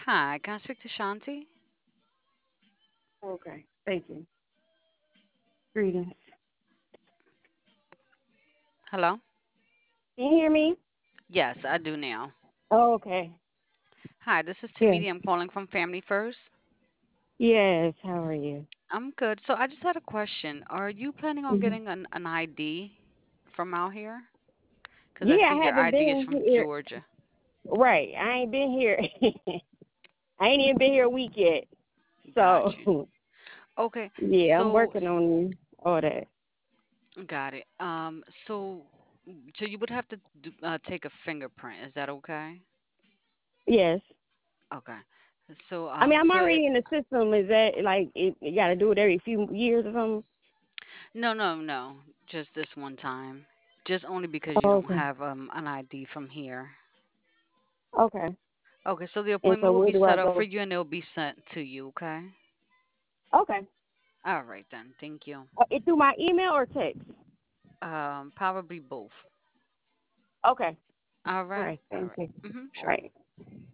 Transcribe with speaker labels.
Speaker 1: Hi, can I speak to Shanti?
Speaker 2: Okay. Thank you. Greetings.
Speaker 1: Hello?
Speaker 2: Can you hear me?
Speaker 1: Yes, I do now.
Speaker 2: Oh, okay.
Speaker 1: Hi, this is
Speaker 2: Yes.
Speaker 1: Tamidi. I'm calling from Family First.
Speaker 2: Yes. How are you?
Speaker 1: I'm good. So I just had a question. Are you planning on
Speaker 2: Hmm.
Speaker 1: getting an ID from out here? Because I
Speaker 2: Yeah,
Speaker 1: see
Speaker 2: I
Speaker 1: your
Speaker 2: haven't
Speaker 1: ID is
Speaker 2: been
Speaker 1: from
Speaker 2: here.
Speaker 1: Georgia.
Speaker 2: Right. I ain't been here. I ain't even been here a week yet.
Speaker 1: Got you.
Speaker 2: So,
Speaker 1: Okay,
Speaker 2: yeah, I'm
Speaker 1: so
Speaker 2: working on all that.
Speaker 1: got it. So you would have to take a fingerprint. Is that okay?
Speaker 2: Yes.
Speaker 1: Okay. So
Speaker 2: I mean, I'm
Speaker 1: so
Speaker 2: already in the system. Is that like you got to do it every few years or something?
Speaker 1: no, no, no. Just this one time. Just only because you
Speaker 2: Oh,
Speaker 1: don't
Speaker 2: okay.
Speaker 1: have an ID from here.
Speaker 2: Okay.
Speaker 1: Okay, so the
Speaker 2: And
Speaker 1: appointment
Speaker 2: so
Speaker 1: will
Speaker 2: where
Speaker 1: be
Speaker 2: do I
Speaker 1: set up for
Speaker 2: go?
Speaker 1: you and it'll be sent to you, okay?
Speaker 2: Okay.
Speaker 1: All right then. Thank you.
Speaker 2: It through my email or text?
Speaker 1: Probably both.
Speaker 2: Okay.
Speaker 1: All
Speaker 2: All
Speaker 1: right.
Speaker 2: right.
Speaker 1: All
Speaker 2: Thank
Speaker 1: right.
Speaker 2: you. All
Speaker 1: Sure.
Speaker 2: right.